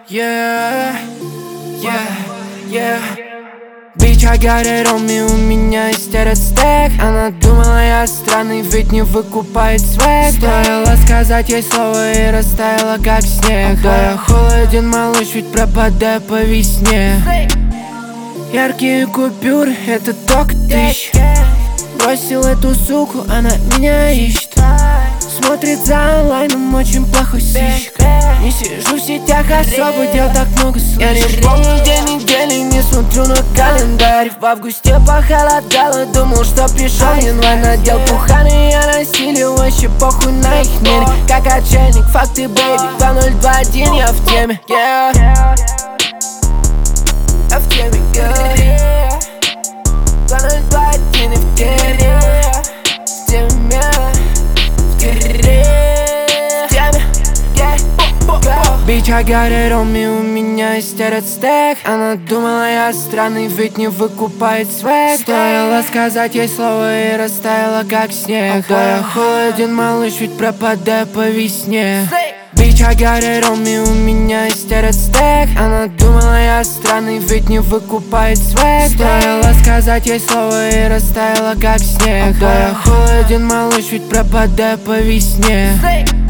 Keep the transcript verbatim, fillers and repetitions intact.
Yeah, yeah, yeah. Bitch, I got it on me, у меня есть этот стек. Она думала, я странный, ведь не выкупает свек. Стоило сказать ей слово и растаяла как снег. Да я холоден, малыш, ведь пропадаю по весне. Яркие купюры, это только тысяч. Бросил эту суку, она меня ищет. Смотрит за онлайном, очень плохой сыщик. Не сижу в сетях, особо дел так много слышь. Я не помню день недели, не смотрю на календарь. В августе похолодало, думал, что пришел январь. Надел пуханы, я насилию, вообще похуй на их мере. Как отшельник, факты, бэйби, два ноль два один, я в теме, yeah. Я в теме, yeah. два ноль два один, я в теме. В теме, в теме. Bitch, I got it on me, у меня есть этот стек. Она думала, я странный, ведь не выкупает свек. Стоило сказать ей слово и растаяла как снег. Да я холоден, малыш, ведь пропадаю по весне. Bitch, I got it on me, у меня есть этот стек. Она думала, я странный, ведь не выкупает свек. Стоило сказать ей слово и растаяла как снег. Да я холоден, малыш, ведь пропадаю по весне.